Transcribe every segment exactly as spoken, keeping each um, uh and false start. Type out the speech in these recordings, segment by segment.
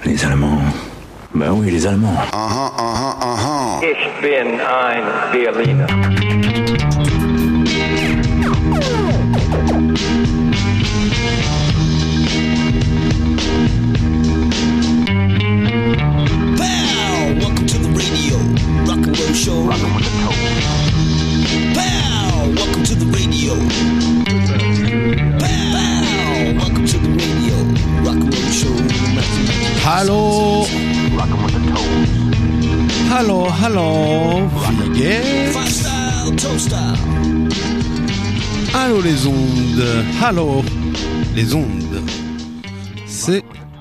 Les Allemands. Ben oui, les Allemands. Aha, aha, aha. Ich bin ein Berliner. Pow! Welcome to the radio. Rock and roll show. Rockin' with the toe. Pow! Welcome to the radio. Pow! Welcome to the radio. Rock and roll show. Hallo. Hallo, hallo. Wie geht's? Five style, toe style. Allô les ondes. Hallo les ondes. C'est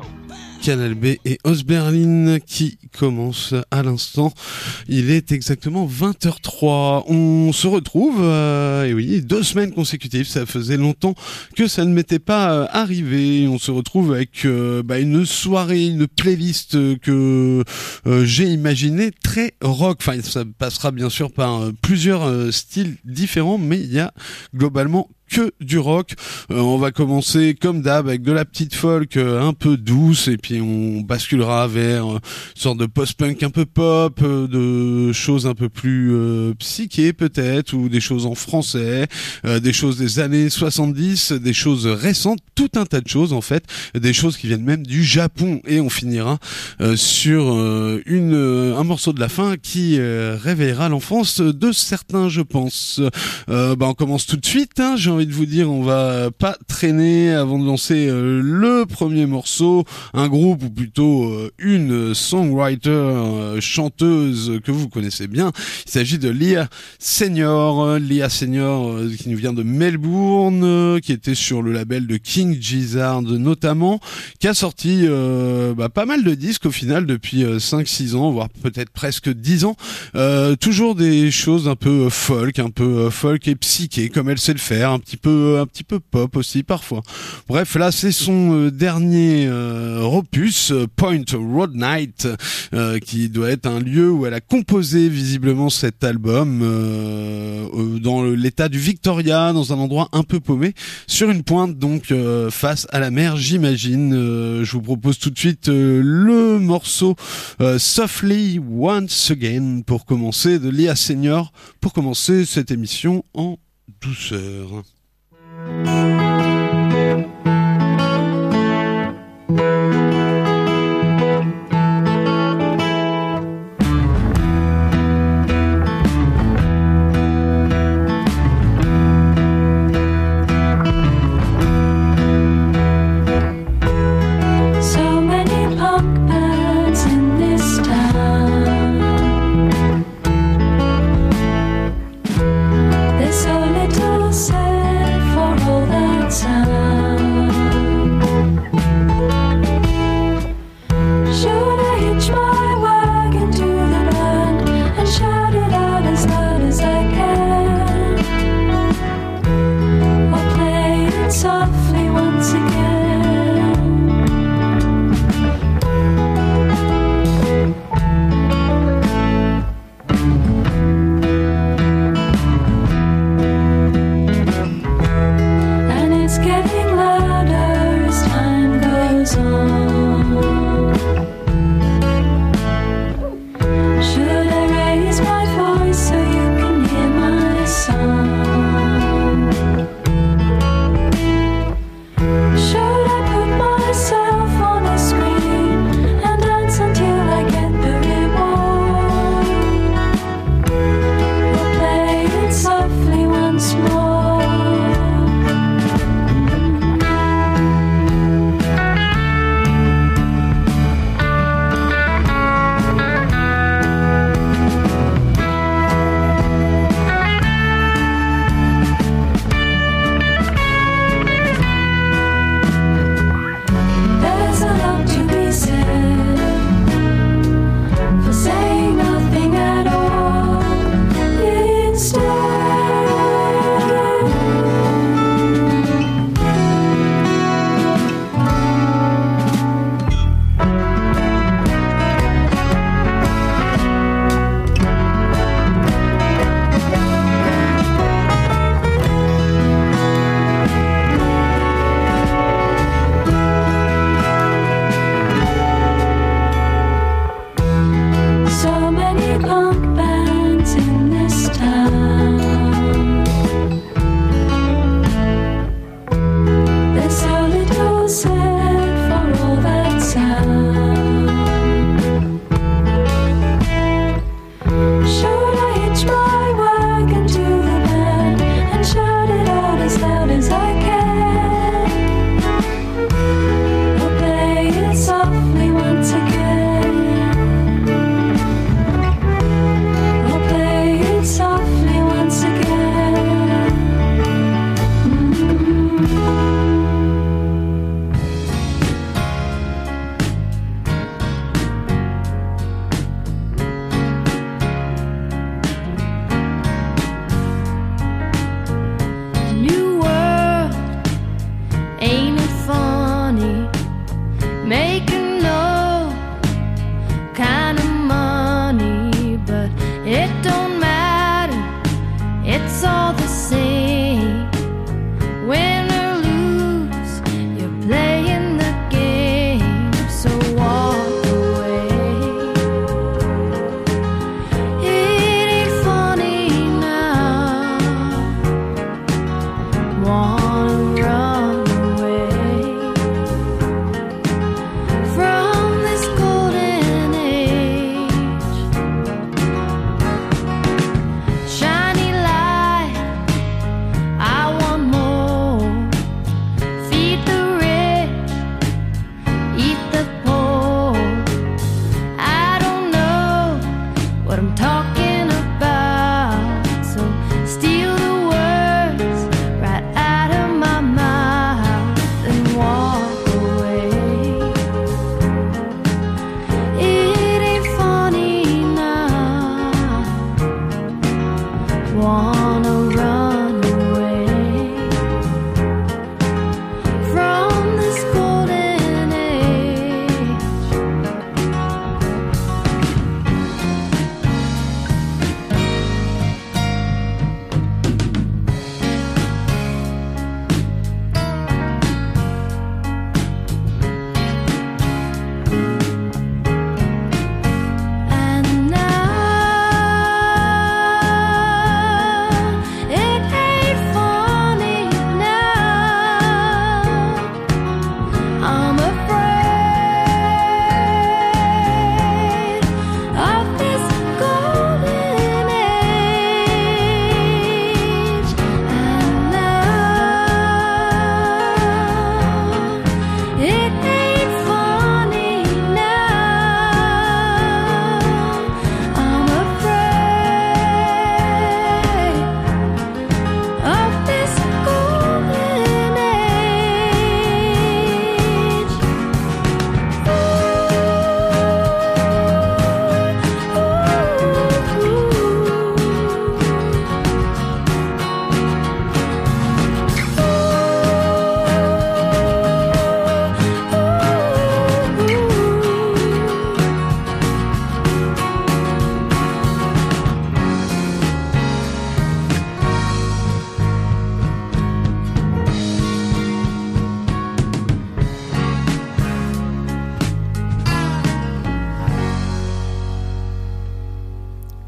Canal B et Ostberlin qui commence à l'instant. Il est exactement vingt heures trois. On se retrouve, euh, et oui, deux semaines consécutives. Ça faisait longtemps que ça ne m'était pas euh, arrivé. On se retrouve avec euh, bah, une soirée, une playlist que euh, j'ai imaginée très rock. Enfin, ça passera bien sûr par euh, plusieurs euh, styles différents, mais il y a globalement que du rock. Euh, on va commencer comme d'hab avec de la petite folk euh, un peu douce et puis on basculera vers euh, une sorte de post-punk un peu pop, euh, de choses un peu plus euh, psyché peut-être, ou des choses en français, euh, des choses des années soixante-dix, des choses récentes, tout un tas de choses en fait, des choses qui viennent même du Japon, et on finira euh, sur euh, une euh, un morceau de la fin qui euh, réveillera l'enfance de certains, je pense. Euh, bah on commence tout de suite, hein, j'ai envie de vous dire, on va pas traîner avant de lancer euh, le premier morceau, un groupe ou plutôt euh, une songwriter, euh, chanteuse que vous connaissez bien. Il s'agit de Lia Senior, Lia Senior euh, qui nous vient de Melbourne, euh, qui était sur le label de King Gizzard notamment, qui a sorti euh, bah, pas mal de disques au final depuis euh, cinq six ans, voire peut-être presque dix ans. Euh, toujours des choses un peu folk, un peu folk et psyché comme elle sait le faire, un petit peu un petit peu pop aussi parfois. Bref, là c'est son euh, dernier euh, opus, euh, Point Road Night, euh, qui doit être un lieu où elle a composé visiblement cet album euh, euh, dans l'état du Victoria, dans un endroit un peu paumé, sur une pointe donc euh, face à la mer, j'imagine. Euh, je vous propose tout de suite euh, le morceau euh, Softly Once Again pour commencer, de Lia Senior, pour commencer cette émission en douceur. So many punk bands in this town. There's so little said for all that.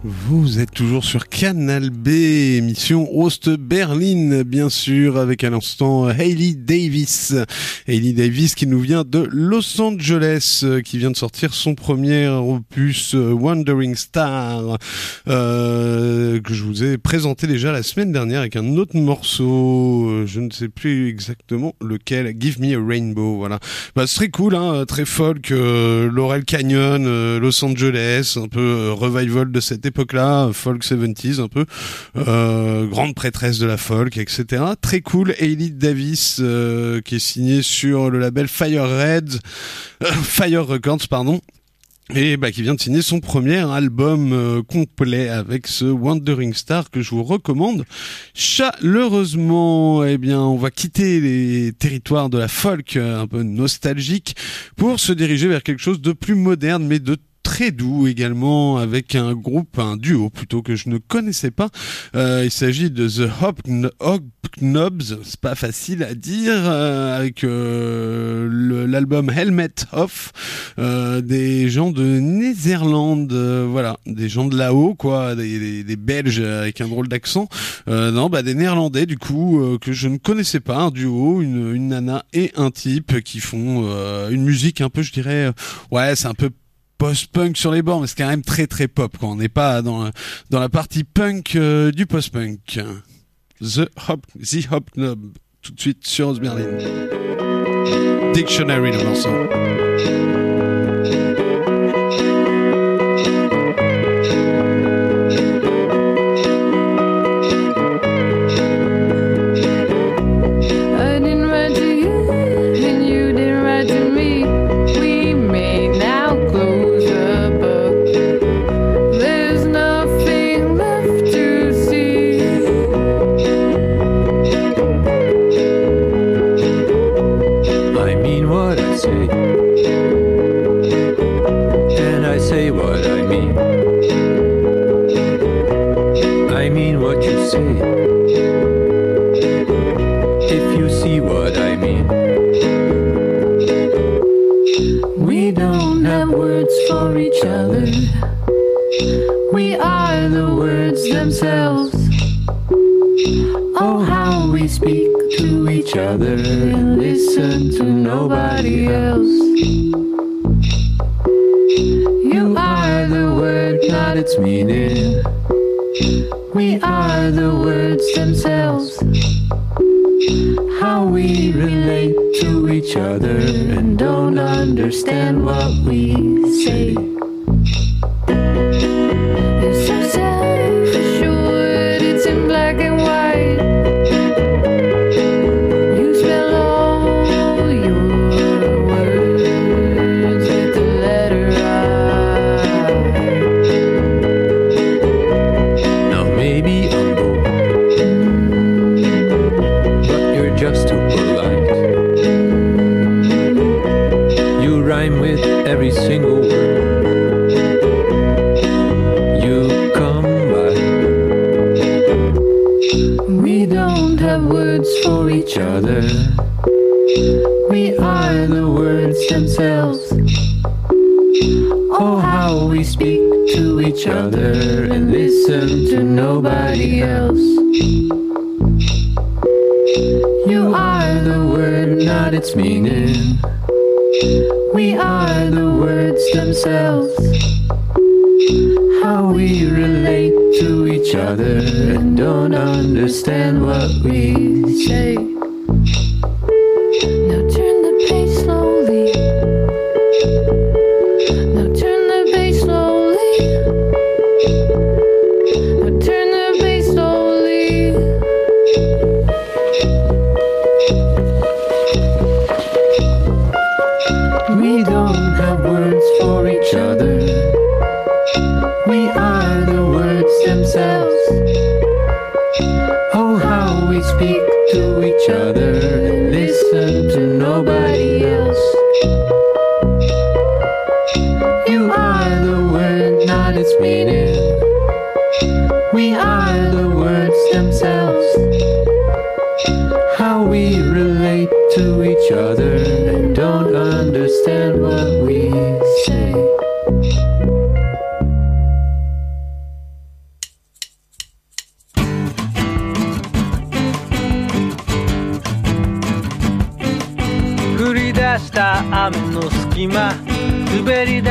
Vous êtes toujours sur Canal B, émission Ost Berlin, bien sûr, avec à l'instant Hailey Davis. Hailey Davis qui nous vient de Los Angeles, qui vient de sortir son premier opus Wandering Star, euh, que je vous ai présenté déjà la semaine dernière avec un autre morceau, je ne sais plus exactement lequel, Give Me a Rainbow, voilà. Bah, c'est très cool, hein, très folk, euh, Laurel Canyon, euh, Los Angeles, un peu euh, revival de cette époque-là, folk soixante-dix un peu, euh, grande prêtresse de la folk, et cetera. Très cool. Hailey Davis, euh, qui est signée sur le label Fire Red, euh, Fire Records, pardon. Et bah qui vient de signer son premier album euh, complet avec ce Wandering Star que je vous recommande chaleureusement. Eh bien, on va quitter les territoires de la folk euh, un peu nostalgique pour se diriger vers quelque chose de plus moderne mais de très doux également, avec un groupe, un duo plutôt que je ne connaissais pas. Euh, il s'agit de The Hobknobs, c'est pas facile à dire, euh, avec euh, le, l'album Helmet Off, euh, des gens de Néerlande, euh, voilà, des gens de là-haut, quoi, des, des, des Belges avec un drôle d'accent. Euh, non, bah des Néerlandais du coup euh, que je ne connaissais pas, un duo, une, une nana et un type qui font euh, une musique un peu, je dirais, euh, ouais, c'est un peu post-punk sur les bords, mais c'est quand même très très pop, quoi. On n'est pas dans dans la partie punk euh, du post-punk. The Hop, The Hobknob, tout de suite sur Ost Berlin. Dictionary, le morceau.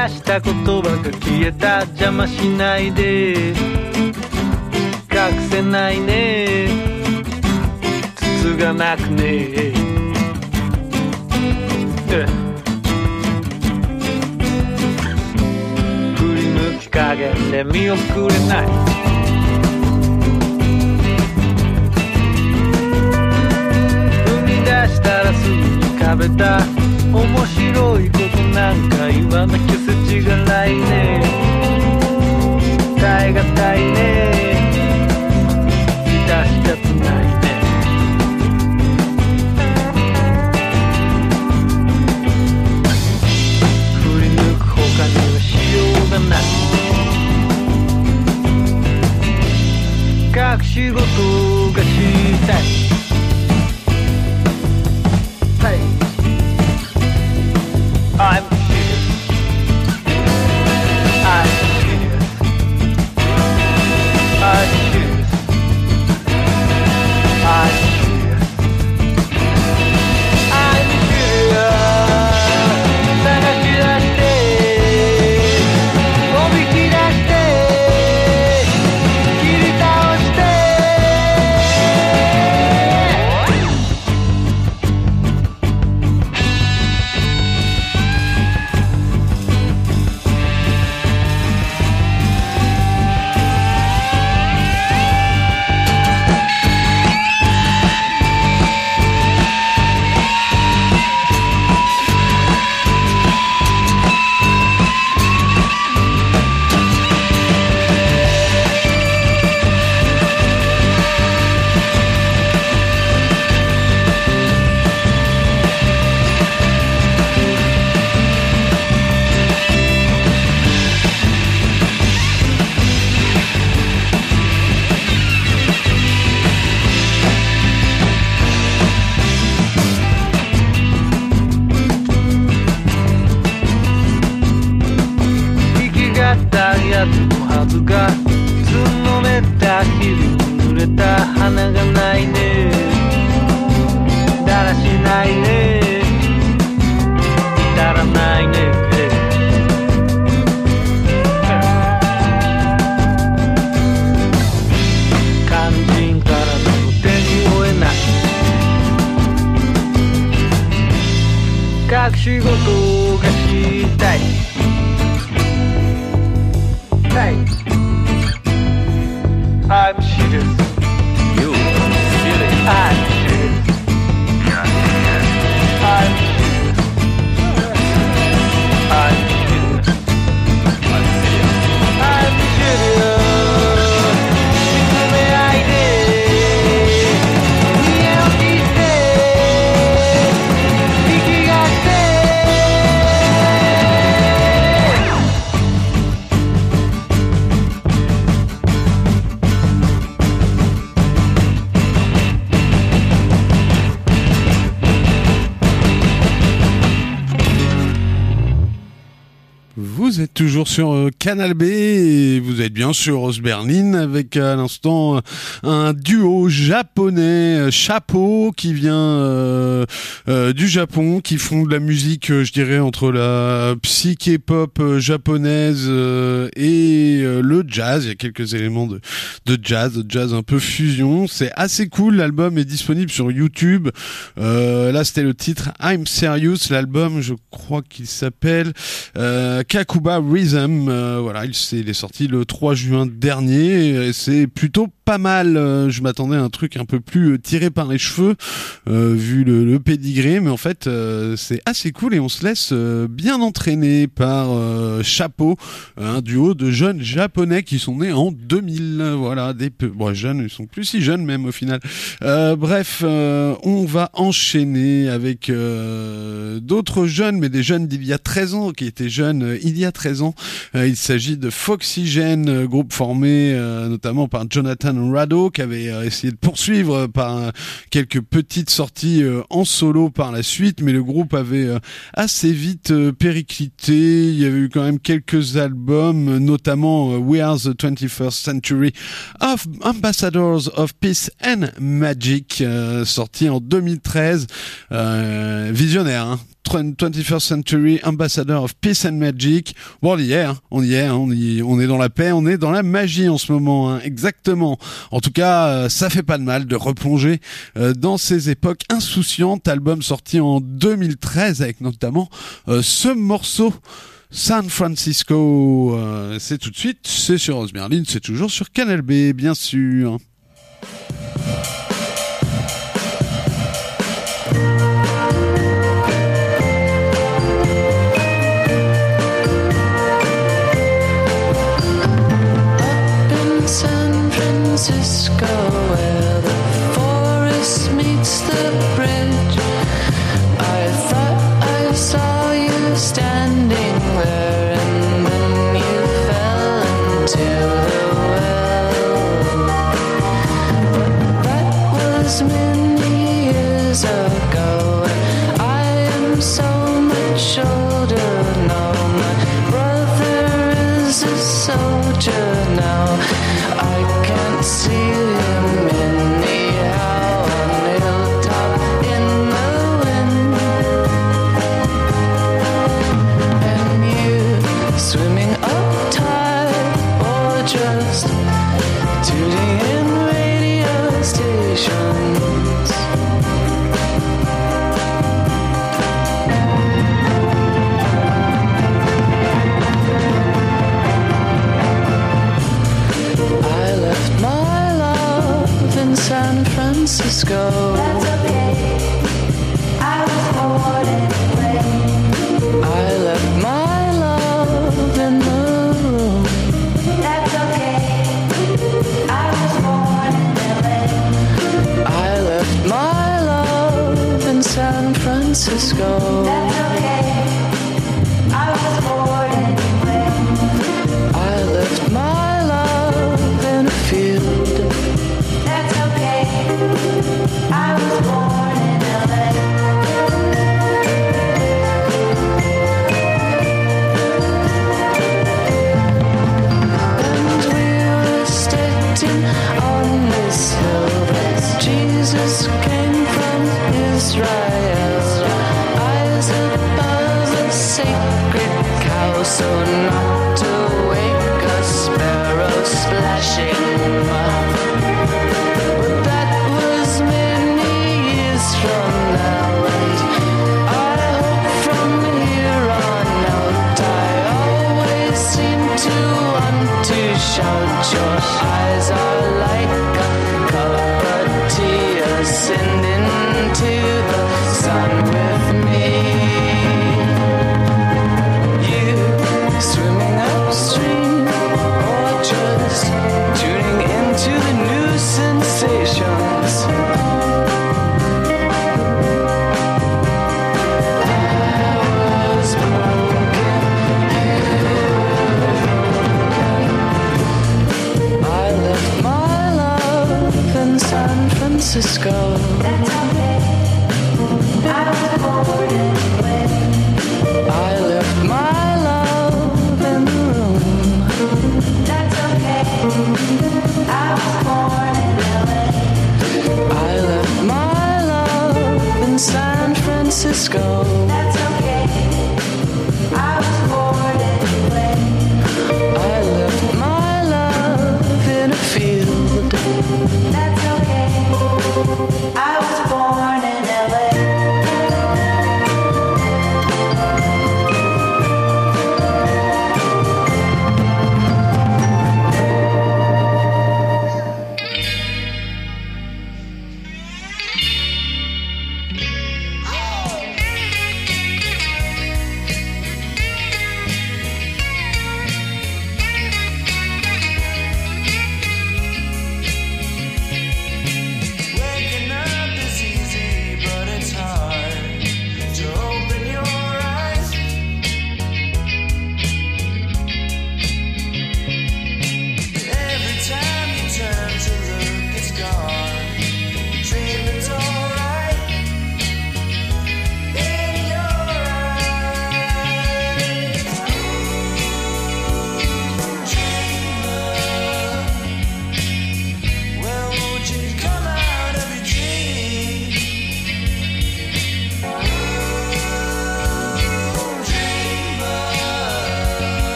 した言葉が消えた邪魔しないで隠せないね筒がなくね振り向き加減で見送れない踏み出したらすぐに壁だ面白いことなんか言わなきゃ世知がないね耐え難いね満たしたくないね振り抜く他にはしようがない隠し事がしたいはい I'm serious I'm serious I'm serious I'm serious I'm serious 探し出しておびき出して切り倒してやつのはずがつのめた日々濡れた花がないねだらしないね至らないね肝心からの手に負えない隠し事がしたいHey, I'm serious. You serious? I'm serious. I'm serious. I'm serious. I'm serious. 見つめ合いで見えを切って息がして Vous êtes toujours sur euh, Canal B et vous êtes bien sur Os Berlin avec à l'instant euh, un duo japonais, euh, Chapeau, qui vient euh, euh, du Japon, qui font de la musique, euh, je dirais, entre la psyché pop euh, japonaise euh, et euh, le jazz. Il y a quelques éléments de, de jazz, de jazz un peu fusion. C'est assez cool. L'album est disponible sur YouTube. Euh, là, c'était le titre I'm Serious. L'album, je crois qu'il s'appelle euh, Kakuba Rhythm, euh, voilà, il, il est sorti le trois juin dernier, et c'est plutôt pas mal. Euh, je m'attendais à un truc un peu plus euh, tiré par les cheveux, euh, vu le, le pédigré, mais en fait, euh, c'est assez cool et on se laisse euh, bien entraîner par euh, Chapeau, un duo de jeunes japonais qui sont nés en deux mille. Voilà, des peu, bon, jeunes, ils sont plus si jeunes même au final. Euh, bref, euh, on va enchaîner avec euh, d'autres jeunes, mais des jeunes d'il y a treize ans, qui étaient jeunes euh, il y a treize ans. Euh, il s'agit de Foxygen, euh, groupe formé euh, notamment par Jonathan Rado, qui avait euh, essayé de poursuivre euh, par euh, quelques petites sorties euh, en solo par la suite, mais le groupe avait euh, assez vite euh, périclité. Il y avait eu quand même quelques albums, notamment euh, We Are the twenty-first Century of Ambassadors of Peace and Magic, euh, sorti en deux mille treize. Euh, visionnaire, hein. twenty-first Century Ambassador of Peace and Magic. Bon, on y est, hein, on y est, hein, on, y, on est dans la paix, on est dans la magie en ce moment, hein, exactement. En tout cas, euh, ça fait pas de mal de replonger euh, dans ces époques insouciantes. Album sorti en deux mille treize avec notamment euh, ce morceau San Francisco. Euh, c'est tout de suite, c'est sur Rose Berlin, c'est toujours sur Canal B, bien sûr. San Francisco, where the forest meets the bridge, I thought I saw you standing there, and then you fell into the well. But that was many years ago, and I am so much older now. My brother is a soldier now. I can't see him anyhow on the hilltop in the wind. And you swimming up tide or just tuning in radio stations. San Francisco. That's okay. I was born anyway. I left my love in the room. That's okay. I was born in L A. I left my love in San Francisco. That's okay. I was born anyway. I left my love in a field. I was born in L A. And we were standing on this hill. Jesus came from Israel. Eyes above a sacred cow, so not to wake a sparrow splashing. From now and I hope from here on out I always seem to want to shout. Your eyes are like a cup of tea ascending to the sun with me. You swimming upstream or just tuning into the new sensations. San Francisco. That's okay. I was born anyway. I left my love in the room. That's okay. I was born in L A. I left my love in San Francisco. That's okay. I was born anyway. I left my love in a field. That's okay. I was born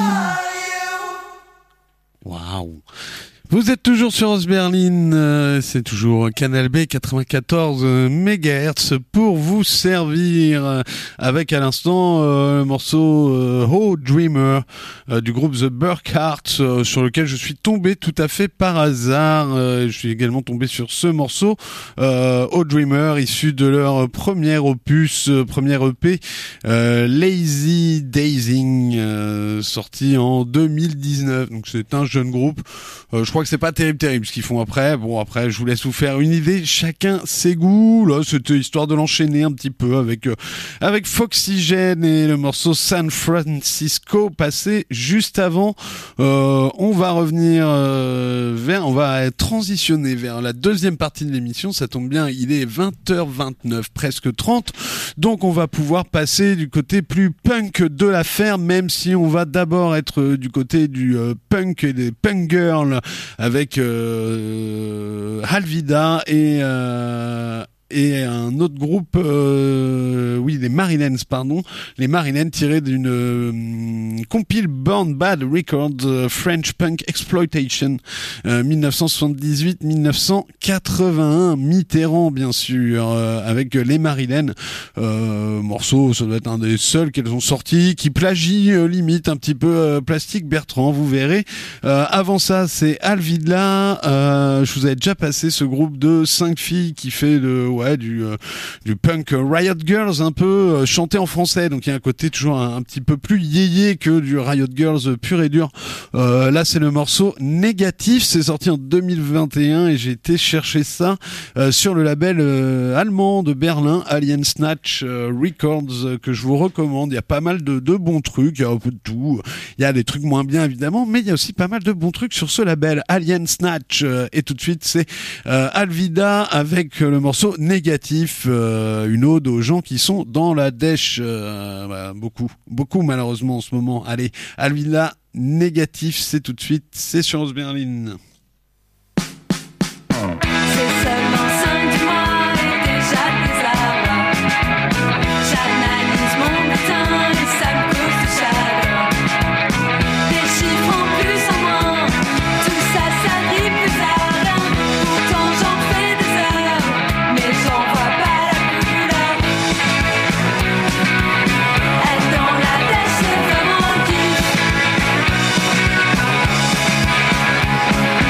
Waouh. Vous êtes toujours sur Os Berlin, euh, c'est toujours Canal B quatre-vingt-quatorze mégahertz pour vous servir euh, avec à l'instant euh, le morceau euh, Oh Dreamer euh, du groupe The Burkharts euh, sur lequel je suis tombé tout à fait par hasard. Euh, je suis également tombé sur ce morceau euh, Oh Dreamer issu de leur premier opus, euh, premier E P euh, Lazy Dazing euh, sorti en deux mille dix-neuf. Donc c'est un jeune groupe. Euh, je crois que c'est pas terrible terrible ce qu'ils font après. Bon, après je vous laisse vous faire une idée, chacun ses goûts. Là, c'était histoire de l'enchaîner un petit peu avec euh, avec Foxygen et le morceau San Francisco passé juste avant. Euh, on va revenir euh, vers on va transitionner vers la deuxième partie de l'émission. Ça tombe bien, il est vingt heures vingt-neuf, presque trente. Donc on va pouvoir passer du côté plus punk de l'affaire, même si on va d'abord être euh, du côté du euh, punk et des punk girls avec euh, Alvida et euh, et un autre groupe, euh, oui, les Marilens, pardon, les Marilens tirés d'une euh, compile Born Bad Records euh, French Punk Exploitation euh, dix-neuf cent soixante-dix-huit dix-neuf cent quatre-vingt-un, Mitterrand bien sûr, euh, avec les Marilens, euh, morceau, ça doit être un des seuls qu'elles ont sorti, qui plagie euh, limite un petit peu euh, Plastique Bertrand, vous verrez. Euh, avant ça, c'est Alvida, euh, je vous avais déjà passé ce groupe de cinq filles qui fait de ouais du euh, du punk Riot Girls un peu euh, chanté en français, donc il y a un côté toujours un, un petit peu plus yéyé que du Riot Girls pur et dur. Euh, là c'est le morceau Négatif, c'est sorti en deux mille vingt et un et j'ai été chercher ça euh, sur le label euh, allemand de Berlin, Alien Snatch euh, Records, euh, que je vous recommande. Il y a pas mal de, de bons trucs, il y a un peu de tout, il y a des trucs moins bien évidemment, mais il y a aussi pas mal de bons trucs sur ce label Alien Snatch. Euh, et tout de suite c'est euh, Alvida avec euh, le morceau Négatif, euh, une ode aux gens qui sont dans la dèche, euh, bah, beaucoup, beaucoup malheureusement en ce moment. Allez, Alvida, Négatif, c'est tout de suite, c'est sur Os Berlin. C'est seulement cinq mois et déjà des amas. J'analyse mon matin et ça me cause de chaleur. Des chiffres en plus en moins, tout ça, ça dit plus à rien. Pourtant j'en fais des heures, mais j'en vois pas la couleur. Être dans la dèche, c'est vraiment le kiff.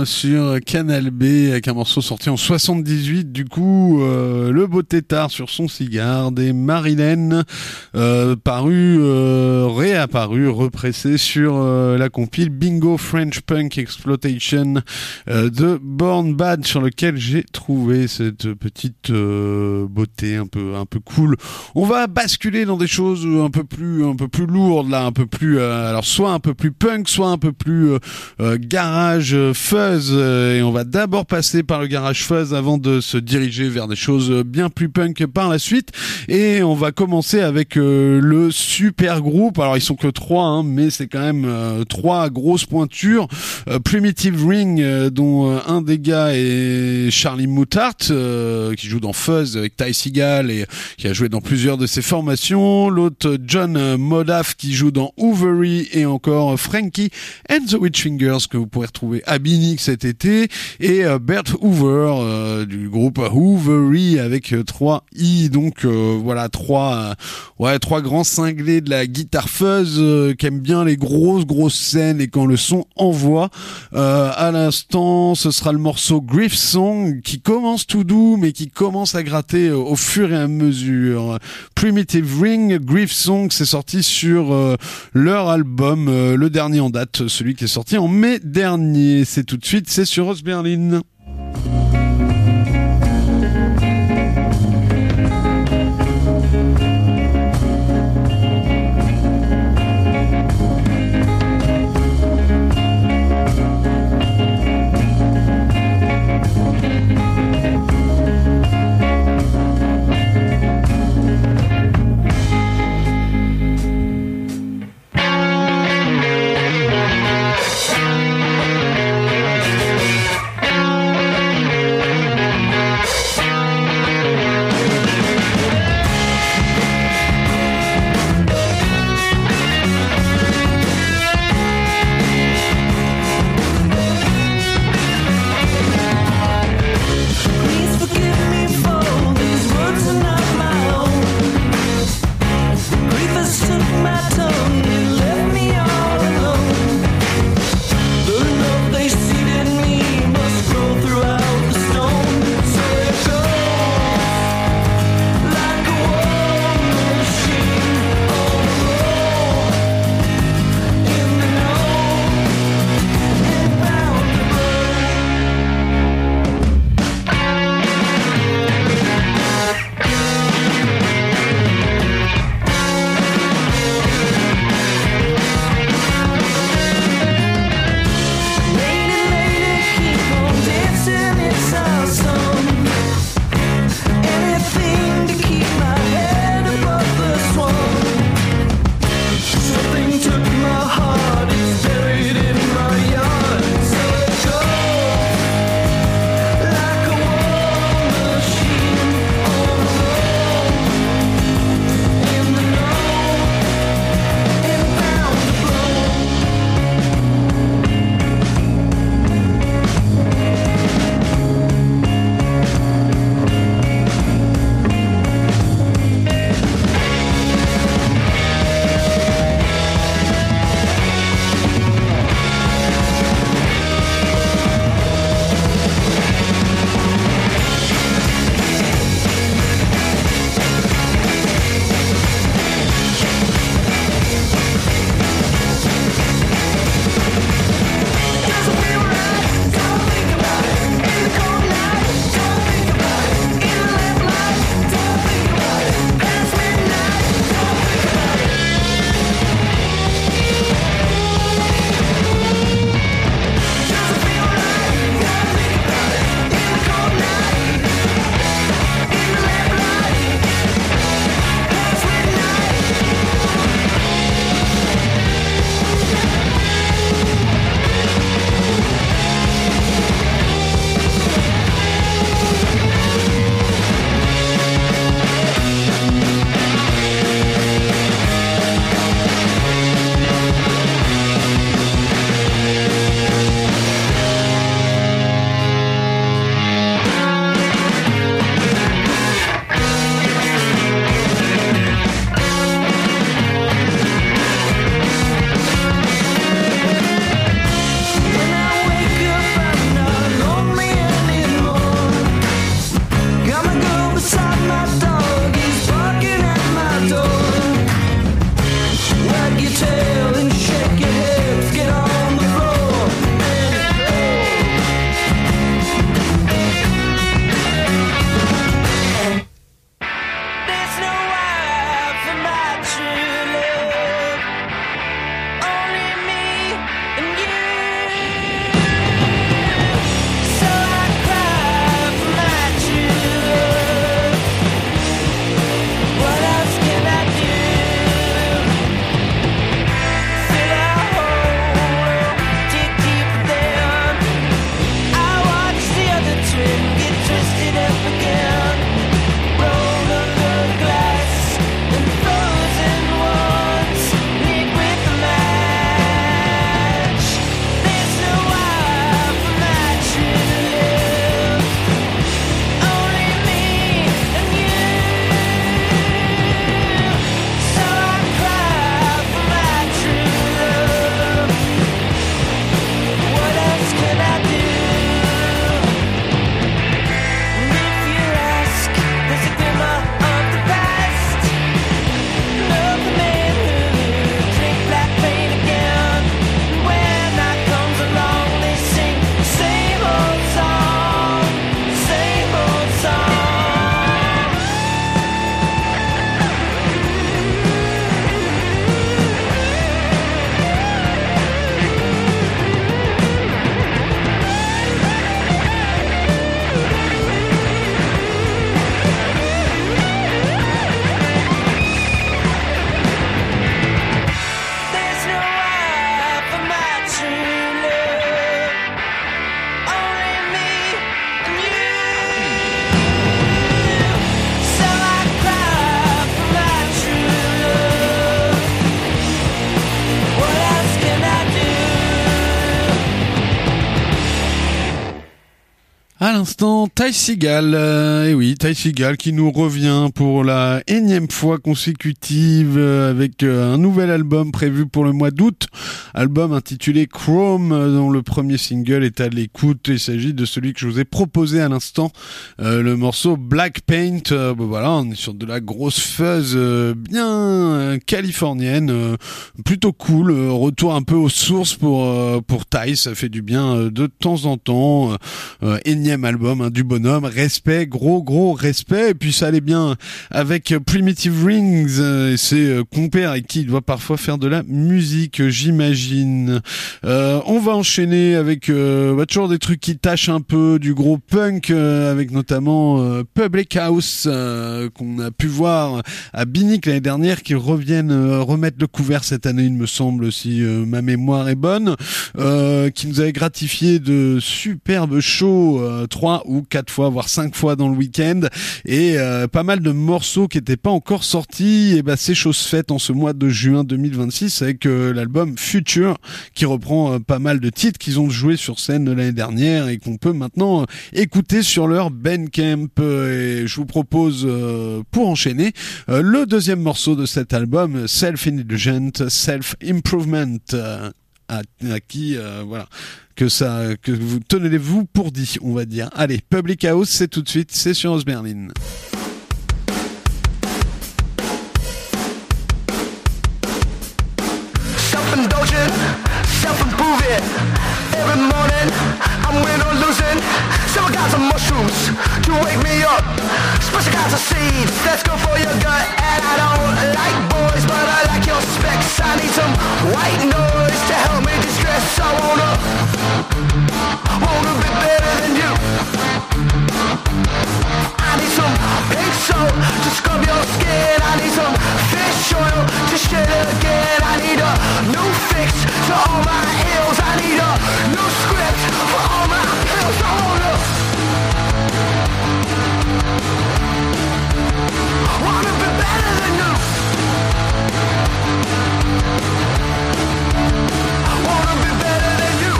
l'instant sur Canal B avec un morceau sorti en soixante-dix-huit. Du coup, euh, le beau tétard sur son cigare des Marilyn, euh, paru, euh, réapparu, repressé sur euh, la compile Bingo French Punk Exploitation euh, de Born Bad, sur lequel j'ai trouvé cette petite euh, beauté un peu un peu cool. On va basculer dans des choses un peu plus un peu plus lourdes là, un peu plus euh, alors soit un peu plus punk, soit un peu plus euh, euh, garage euh, fuzz, euh, et on va d'abord passer par le garage fuzz avant de se diriger vers des choses bien plus punk par la suite. Et on va commencer avec euh, le super groupe. Alors ils sont que trois, hein, mais c'est quand même euh, trois grosses pointures. Euh, Primitive Ring, euh, dont euh, un des gars est Charlie Moutart, euh, qui joue dans Fuzz avec Ty Segall et qui a joué dans plusieurs de ses formations. L'autre, John Modaf, qui joue dans Hoovery, et encore Frankie and the Witchfingers, que vous pourrez retrouver à Binic cet été, et euh, Bert Hoover euh, du groupe Hoovery avec euh, trois i. Donc euh, voilà, trois euh, ouais trois grands cinglés de la guitare fuzz euh, qui aiment bien les grosses grosses scènes et quand le son envoie. Euh, à l'instant, ce sera le morceau Grief Song, qui commence tout doux mais qui commence à gratter euh, au fur et à mesure. Primitive Ring, Grief Song, c'est sorti sur euh, leur album, euh, le dernier en date, celui qui est sorti en mai dernier. C'est tout de suite, c'est sur Os Berlin. À l'instant, Ty Segall, euh, et oui, Ty Segall qui nous revient pour la énième fois consécutive euh, avec euh, un nouvel album prévu pour le mois d'août, album intitulé Chrome, euh, dont le premier single est à l'écoute. Il s'agit de celui que je vous ai proposé à l'instant, euh, le morceau Black Paint. Euh, bah voilà, on est sur de la grosse fuzz euh, bien euh, californienne, euh, plutôt cool. Euh, retour un peu aux sources pour euh, pour Ty, ça fait du bien euh, de temps en temps. Euh, énième album hein, du bonhomme, respect, gros gros respect, et puis ça allait bien avec Primitive Rings, euh, c'est euh, compère avec qui il doit parfois faire de la musique, j'imagine. Euh, on va enchaîner avec euh, bah, toujours des trucs qui tâchent un peu du gros punk, euh, avec notamment euh, Public House, euh, qu'on a pu voir à Binic l'année dernière, qui reviennent euh, remettre le couvert cette année, il me semble, si euh, ma mémoire est bonne, euh, qui nous avait gratifié de superbes shows, euh, trois ou quatre fois, voire cinq fois dans le week-end, et euh, pas mal de morceaux qui n'étaient pas encore sortis. Et ben c'est chose faite en ce mois de juin deux mille vingt-six avec euh, l'album Future, qui reprend euh, pas mal de titres qu'ils ont joué sur scène l'année dernière et qu'on peut maintenant euh, écouter sur leur Bandcamp. Et je vous propose euh, pour enchaîner euh, le deuxième morceau de cet album, Self Indulgent, Self Improvement, euh, à, à qui euh, voilà que ça, que vous tenez-vous pour dit, on va dire. Allez, Public House, c'est tout de suite, c'est sur Osberlin. Self-indulgent, self-improving. Every morning, I'm winning or losing. Several kinds of mushrooms to wake me up. Special kinds of seeds that's good for your gut. And I don't like boys, but I like your specs. I need some white noise to help me distress. I wanna, wanna be better than you. I need some pink soap to scrub your skin. I need some fish oil to shed again. I need a new fix to all my ills. I need a new script for all my pills. I wanna, wanna be better than you. Wanna be better than you.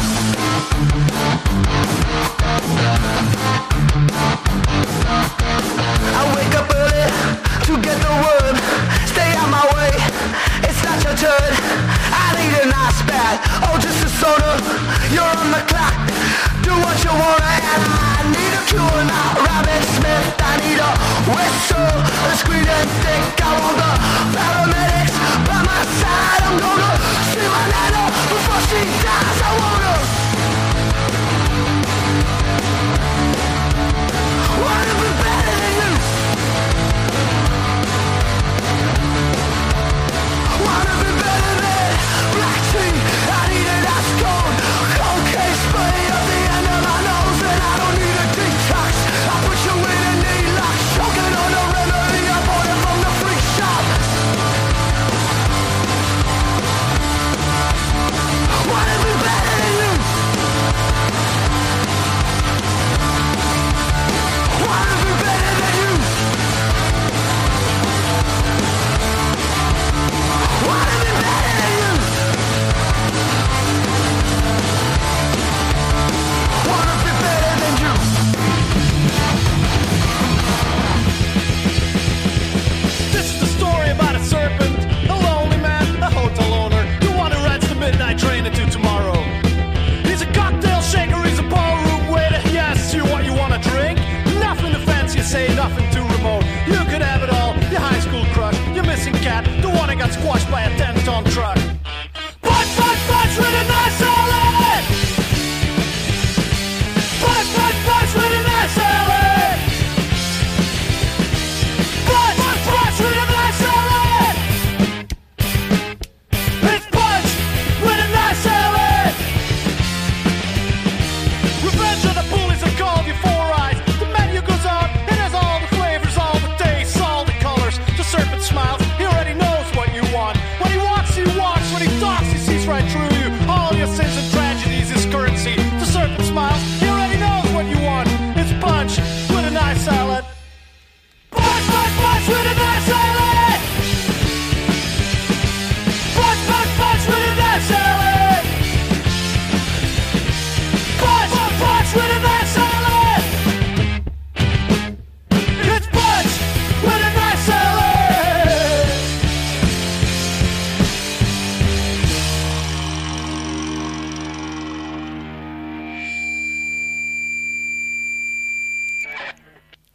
I wake up early to get the word. Stay out my way, it's not your turn. I need a nice bath, oh just a soda. You're on the clock, do what you wanna. And I need a cure, not Robin Smith. I need a whistle, a scream and think. I want the paramedics by my side. I'm gonna see my nana before she dies. I wanna, wanna be better than you. Wanna be better than black tea. I need an ice cold, cold case spray up the end of my nose. And I don't need a detox, I put you in a knee lock. Choking on a remedy, I bought it from the freak shop.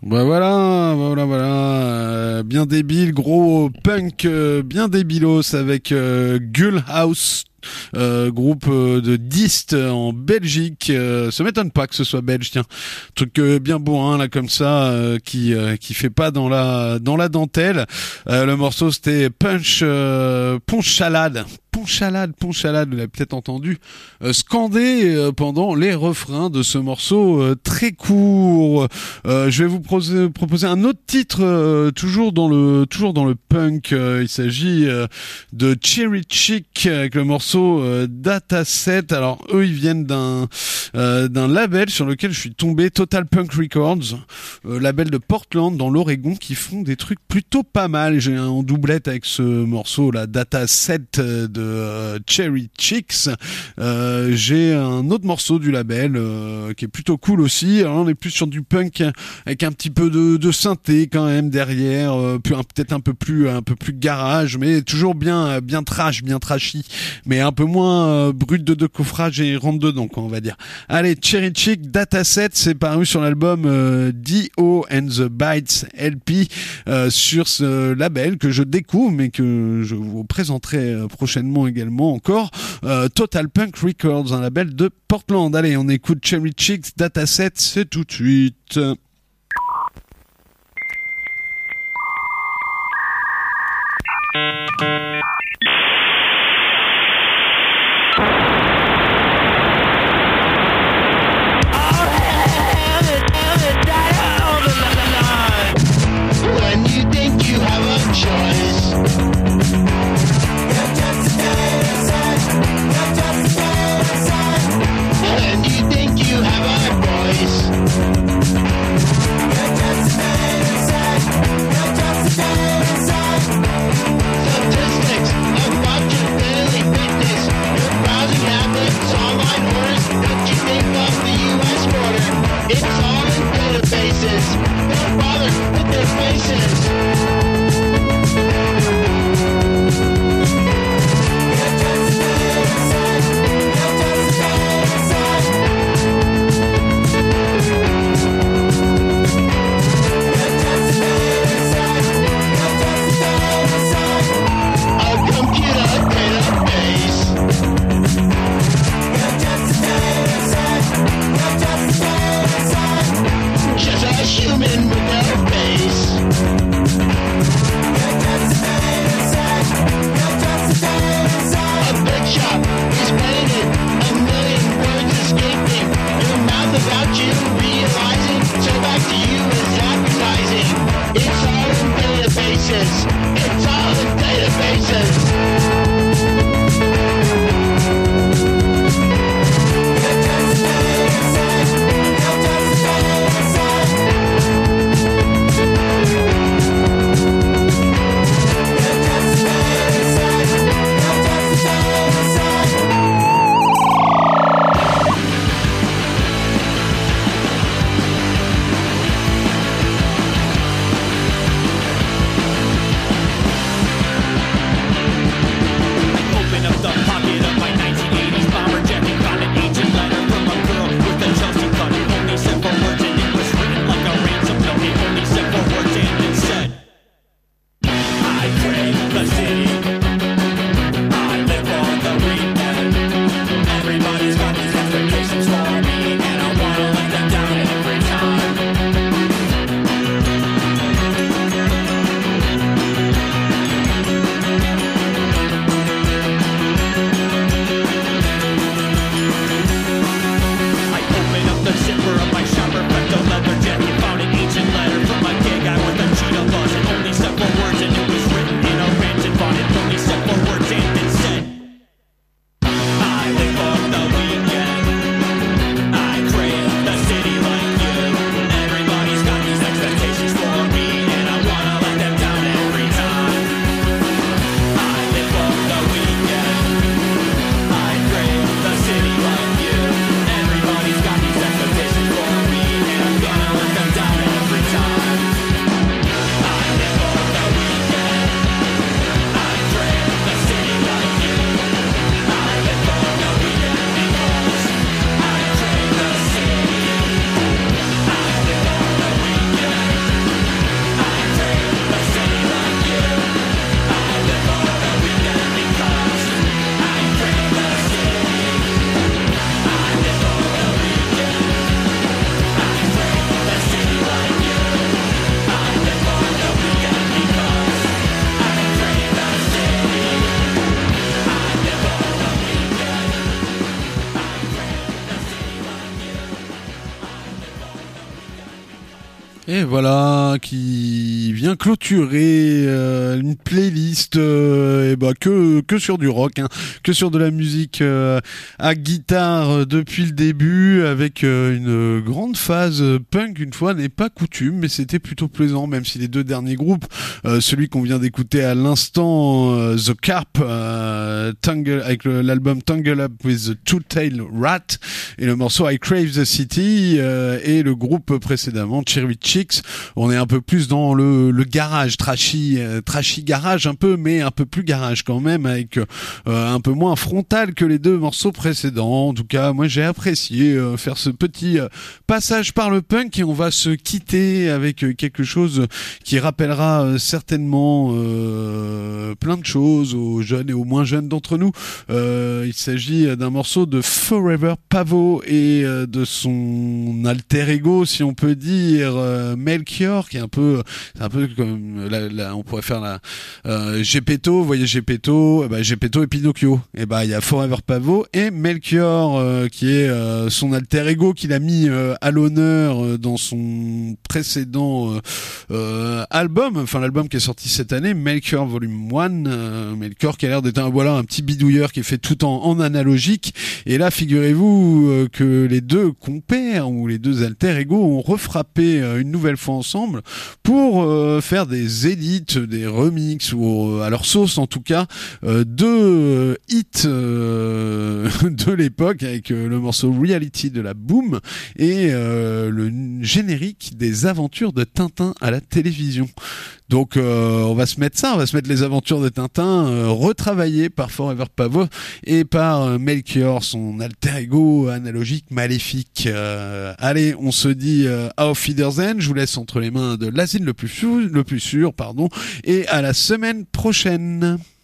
Bah voilà, voilà, voilà, euh, bien débile, gros punk, euh, bien débilos avec euh, Gullhouse. Euh, groupe euh, de Dist en Belgique. Euh, ça m'étonne pas que ce soit belge, tiens. Truc euh, bien bourrin là comme ça, euh, qui euh, qui fait pas dans la dans la dentelle. Euh, le morceau c'était Punch euh, Ponchalade. Ponchalade, Ponchalade, vous l'avez peut-être entendu euh, scander euh, pendant les refrains de ce morceau euh, très court. Euh, je vais vous proposer, proposer un autre titre, euh, toujours dans le toujours dans le punk. Euh, il s'agit euh, de Cherry Chick avec le morceau euh, Dataset. Alors eux, ils viennent d'un euh, d'un label sur lequel je suis tombé, Total Punk Records, euh, label de Portland dans l'Oregon, qui font des trucs plutôt pas mal. J'ai un en doublette avec ce morceau, la Dataset de Euh, Cherry Chicks. Euh, j'ai un autre morceau du label euh, qui est plutôt cool aussi. Alors on est plus sur du punk avec un petit peu de, de synthé quand même derrière, euh, peut-être un peu plus un peu plus garage, mais toujours bien bien trash, bien trashy, mais un peu moins euh, brut de décoffrage et rentre dedans quoi, on va dire. Allez, Cherry Chick, Dataset, c'est paru sur l'album euh, D O and the Bites L P euh, sur ce label que je découvre mais que je vous présenterai euh, prochainement également encore, euh, Total Punk Records, un label de Portland. Allez, on écoute Cherry Chicks, Dataset, c'est tout de suite. When you think you have a choice, when you think you have a voice, statistics about your daily fitness, you're browsing Et voilà, qui vient clôturer euh, une playlist euh, et bah que que sur du rock, hein, que sur de la musique euh, à guitare euh, depuis le début, avec euh, une grande phase punk. Une fois n'est pas coutume, mais c'était plutôt plaisant, même si les deux derniers groupes, euh, celui qu'on vient d'écouter à l'instant, euh, The Carp, euh, Tangle, avec le, l'album Tangle Up with the Two-Tailed Rat, et le morceau I Crave the City, euh, et le groupe précédemment Cherry Chicks. On est un peu plus dans le, le garage, trashy, euh, trashy garage un peu, mais un peu plus garage quand même, avec euh, un peu moins frontal que les deux morceaux précédents. En tout cas, moi j'ai apprécié euh, faire ce petit euh, passage par le punk, et on va se quitter avec euh, quelque chose qui rappellera euh, certainement euh, plein de choses aux jeunes et aux moins jeunes d'entre nous. Euh, il s'agit d'un morceau de Forever Pavo et euh, de son alter ego, si on peut dire, euh, Melchior, qui est un peu, c'est un peu comme, la, la, on pourrait faire la euh, Gepetto, vous voyez Gepetto, eh ben Gepetto et Pinocchio. Et ben il y a Forever Pavo et Melchior, euh, qui est euh, son alter ego qu'il a mis euh, à l'honneur euh, dans son précédent euh, euh, album, enfin l'album qui est sorti cette année, Melchior Volume un. Euh, Melchior qui a l'air d'être un voilà un petit bidouilleur qui est fait tout en, en analogique. Et là, figurez-vous euh, que les deux compères ou les deux alter ego ont refrappé euh, une nouvelle fois ensemble pour euh, faire des élites, des remixes, ou euh, à leur sauce en tout cas, euh, de euh, hits euh, de l'époque, avec euh, le morceau Reality de la Boom et euh, le générique des aventures de Tintin à la télévision. Donc euh, on va se mettre ça, on va se mettre les aventures de Tintin euh, retravaillées par Forever Pavo et par euh, Melchior, son alter ego analogique maléfique. Euh, allez, on se dit euh, Auf Wiedersehen, je vous laisse entre les mains de l'asile le plus sûr, le plus sûr, pardon, et à la semaine prochaine.